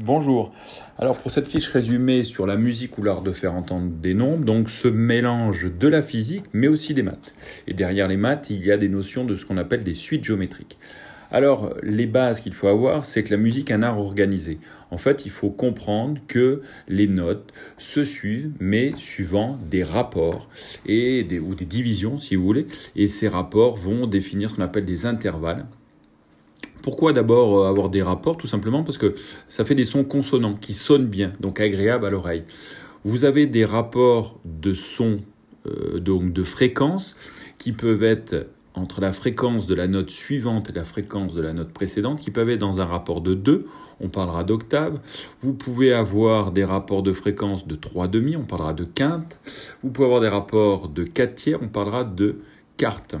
Bonjour. Alors pour cette fiche résumée sur la musique ou l'art de faire entendre des nombres, donc ce mélange de la physique mais aussi des maths. Et derrière les maths, il y a des notions de ce qu'on appelle des suites géométriques. Alors les bases qu'il faut avoir, c'est que la musique est un art organisé. En fait, il faut comprendre que les notes se suivent mais suivant des rapports ou des divisions si vous voulez. Et ces rapports vont définir ce qu'on appelle des intervalles. Pourquoi d'abord avoir des rapports? Tout simplement parce que ça fait des sons consonants qui sonnent bien, donc agréables à l'oreille. Vous avez des rapports de sons, donc de fréquences, qui peuvent être entre la fréquence de la note suivante et la fréquence de la note précédente, qui peuvent être dans un rapport de 2, on parlera d'octave. Vous pouvez avoir des rapports de fréquence de 3/2, on parlera de quinte. Vous pouvez avoir des rapports de 4/3, on parlera de quarte.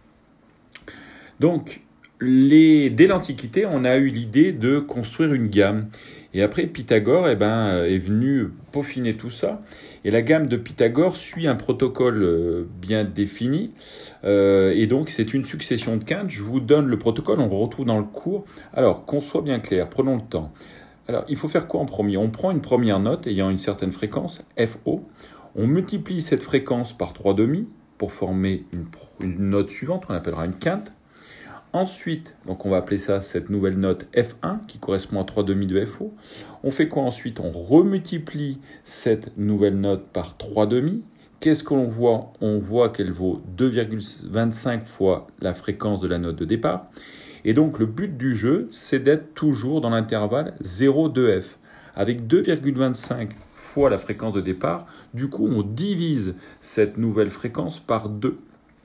Donc, dès l'Antiquité, on a eu l'idée de construire une gamme. Et après, Pythagore est venu peaufiner tout ça. Et la gamme de Pythagore suit un protocole bien défini. Et donc, c'est une succession de quintes. Je vous donne le protocole, on le retrouve dans le cours. Alors, qu'on soit bien clair, prenons le temps. Alors, il faut faire quoi en premier? On prend une première note ayant une certaine fréquence, FO. On multiplie cette fréquence par 3/2 pour former une note suivante, qu'on appellera une quinte. Ensuite, donc on va appeler ça cette nouvelle note F1 qui correspond à 3/2 de FO. On fait quoi ensuite? On remultiplie cette nouvelle note par 3/2. Qu'est-ce qu'on voit? On voit qu'elle vaut 2,25 fois la fréquence de la note de départ. Et donc le but du jeu, c'est d'être toujours dans l'intervalle 0,2F. Avec 2,25 fois la fréquence de départ, du coup on divise cette nouvelle fréquence par 2.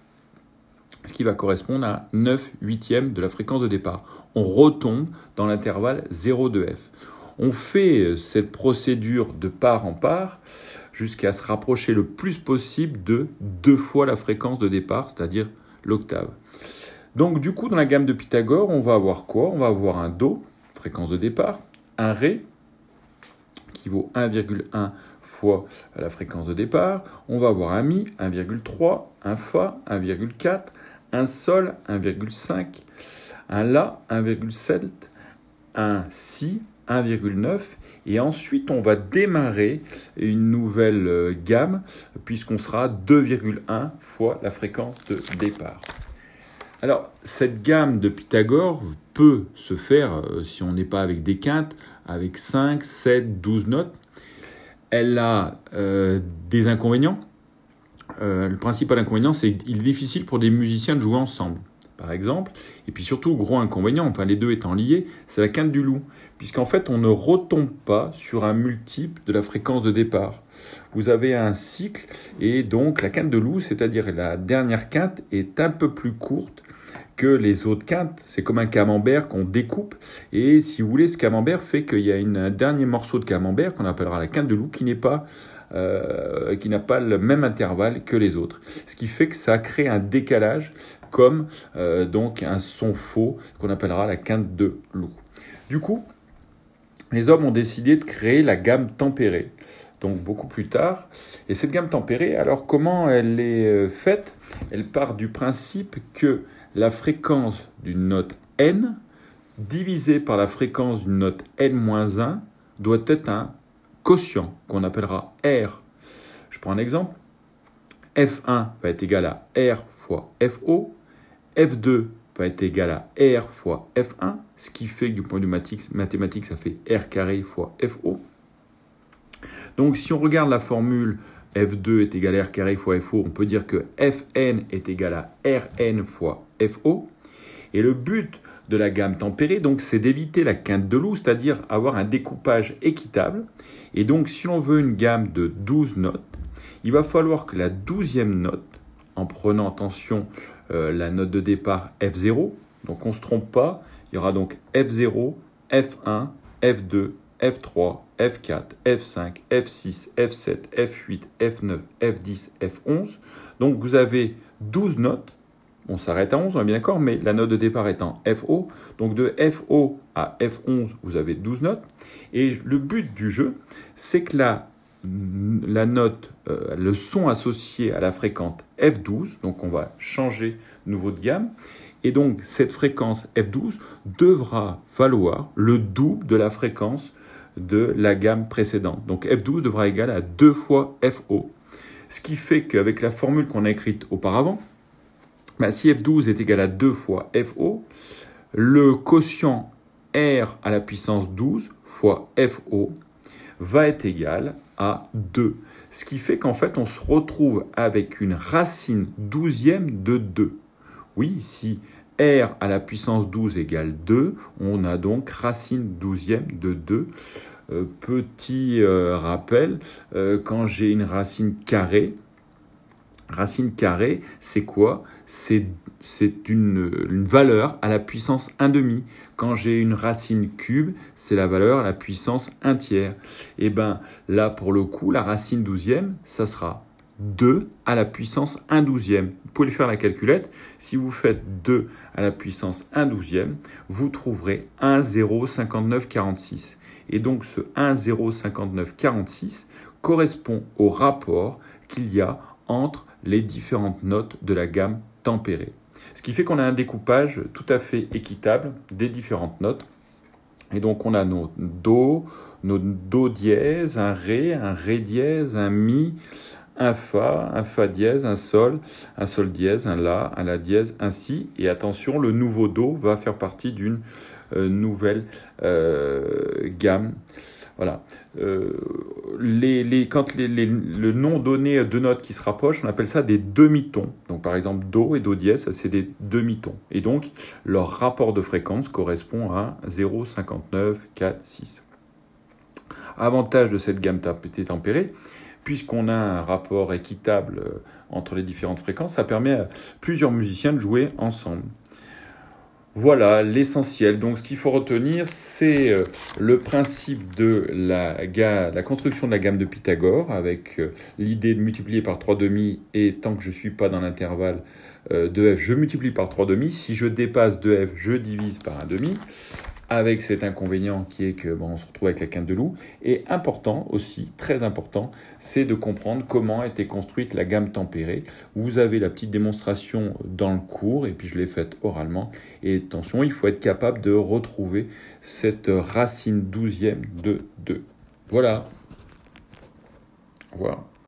Ce qui va correspondre à 9/8 de la fréquence de départ. On retombe dans l'intervalle 0,2F. On fait cette procédure de part en part jusqu'à se rapprocher le plus possible de 2 fois la fréquence de départ, c'est-à-dire l'octave. Donc du coup, dans la gamme de Pythagore, on va avoir quoi? On va avoir un Do, fréquence de départ, un Ré, qui vaut 1,1 fois la fréquence de départ. On va avoir un Mi, 1,3, un Fa, 1,4, un Sol, 1,5, un La, 1,7, un Si, 1,9. Et ensuite, on va démarrer une nouvelle gamme puisqu'on sera 2,1 fois la fréquence de départ. Alors, cette gamme de Pythagore peut se faire, si on n'est pas avec des quintes, avec 5, 7, 12 notes. Elle a des inconvénients. Le principal inconvénient, c'est qu'il est difficile pour des musiciens de jouer ensemble, par exemple. Et puis surtout, gros inconvénient, enfin les deux étant liés, c'est la quinte du loup. Puisqu'en fait, on ne retombe pas sur un multiple de la fréquence de départ. Vous avez un cycle, et donc la quinte de loup, c'est-à-dire la dernière quinte, est un peu plus courte que les autres quintes. C'est comme un camembert qu'on découpe. Et si vous voulez, ce camembert fait qu'il y a un dernier morceau de camembert qu'on appellera la quinte de loup qui n'a pas le même intervalle que les autres. Ce qui fait que ça crée un décalage comme donc un son faux qu'on appellera la quinte de loup. Du coup, les hommes ont décidé de créer la gamme tempérée. Donc beaucoup plus tard. Et cette gamme tempérée, alors comment elle est faite? Elle part du principe que la fréquence d'une note N divisée par la fréquence d'une note N-1 doit être un quotient qu'on appellera R. Je prends un exemple. F1 va être égal à R fois FO. F2 va être égal à R fois F1, ce qui fait que du point de vue mathématique, ça fait R carré fois FO. Donc si on regarde la formule F2 est égal à R carré fois FO, on peut dire que Fn est égal à Rn fois FO. Et le but de la gamme tempérée, donc, c'est d'éviter la quinte de loup, c'est-à-dire avoir un découpage équitable. Et donc, si on veut une gamme de 12 notes, il va falloir que la 12e note, en prenant attention la note de départ F0, donc on ne se trompe pas, il y aura donc F0, F1, F2, F3, F4, F5, F6, F7, F8, F9, F10, F11. Donc vous avez 12 notes. On s'arrête à 11, on est bien d'accord, mais la note de départ étant FO. Donc de FO à F11, vous avez 12 notes. Et le but du jeu, c'est que la note, le son associé à la fréquence F12, donc on va changer de nouveau de gamme, et donc cette fréquence F12 devra valoir le double de la fréquence de la gamme précédente. Donc F12 devra égaler à 2 fois FO. Ce qui fait qu'avec la formule qu'on a écrite auparavant, si F12 est égal à 2 fois FO, le quotient R à la puissance 12 fois FO va être égal à 2. Ce qui fait qu'en fait, on se retrouve avec une racine douzième de 2. Oui, si R à la puissance 12 égale 2, on a donc racine douzième de 2. Petit rappel, quand j'ai une racine carrée, c'est quoi? C'est une valeur à la puissance 1/2. Quand j'ai une racine cube, c'est la valeur à la puissance 1/3. Et bien là, pour le coup, la racine douzième, ça sera 2 à la puissance 1/12. Vous pouvez faire la calculette. Si vous faites 2 à la puissance 1/12, vous trouverez 1,05946. Et donc ce 1,05946 correspond au rapport qu'il y a entre les différentes notes de la gamme tempérée. Ce qui fait qu'on a un découpage tout à fait équitable des différentes notes. Et donc on a nos Do dièse, un Ré dièse, un Mi, un Fa dièse, un Sol dièse, un La dièse, un Si. Et attention, le nouveau Do va faire partie d'une nouvelle gamme. Voilà. Quand le nom donné de notes qui se rapprochent, on appelle ça des demi-tons. Donc par exemple, Do et Do dièse, ça c'est des demi-tons. Et donc, leur rapport de fréquence correspond à 0,5946. Avantage de cette gamme tempérée, puisqu'on a un rapport équitable entre les différentes fréquences, ça permet à plusieurs musiciens de jouer ensemble. Voilà l'essentiel. Donc, ce qu'il faut retenir, c'est le principe de la construction de la gamme de Pythagore, avec l'idée de multiplier par 3/2, et tant que je ne suis pas dans l'intervalle de f, je multiplie par 3/2. Si je dépasse 2f, je divise par 1/2. Avec cet inconvénient qui est que on se retrouve avec la quinte de loup. Et important aussi, très important, c'est de comprendre comment a été construite la gamme tempérée. Vous avez la petite démonstration dans le cours, et puis je l'ai faite oralement. Et attention, il faut être capable de retrouver cette racine douzième de 2. Voilà. Au revoir.